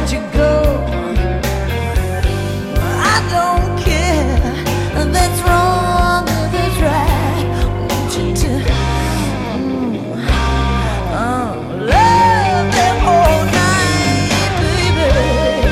let you go. I don't care, that's wrong, that's right. I want you to love them all night, baby.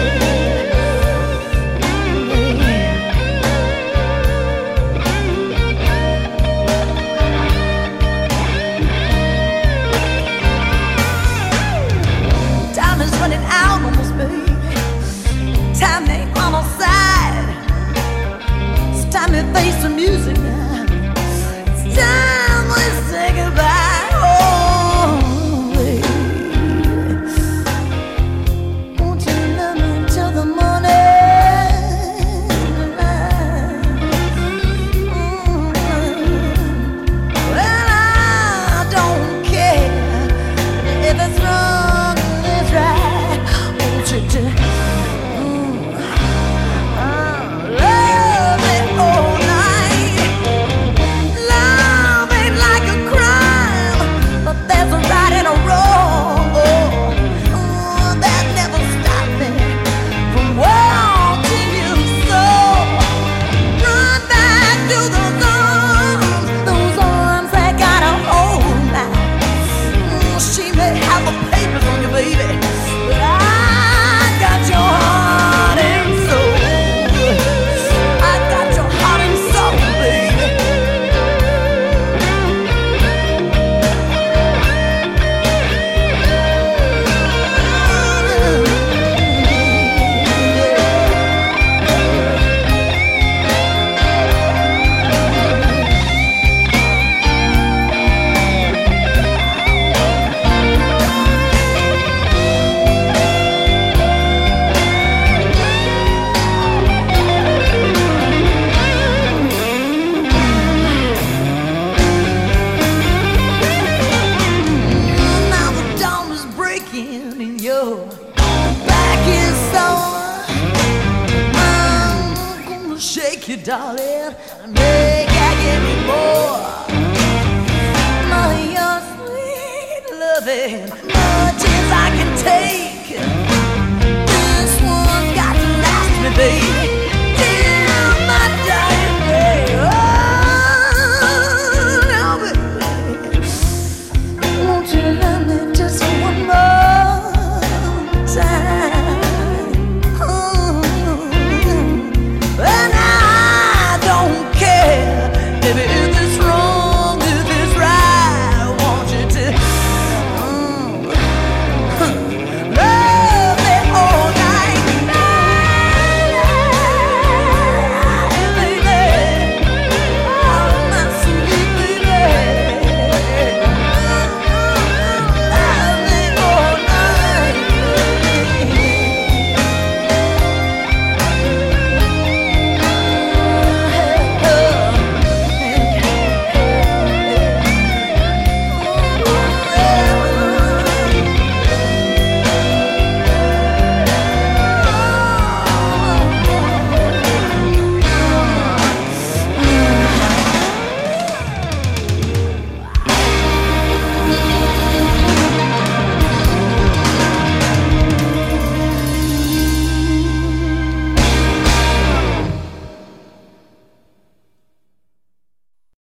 Time is running out on us, baby. Time ain't on our side. It's time to face the music now. It's time we say goodbye. Oh, baby, won't you love me till the morning light? Well, I don't care if it's wrong or it's right. Won't you do? Love it all night. Love ain't like a crime, but there's a right and a wrong. That never stopped me from wanting you so. Run back to those arms that got a hold now. She may have the papers on you, baby, but I got your heart and soul. I got your heart and soul, baby. Now the dawn is breaking and your back is sore. I'm gonna shake you, darling, and make I give you more. Your sweet loving, much as I can take.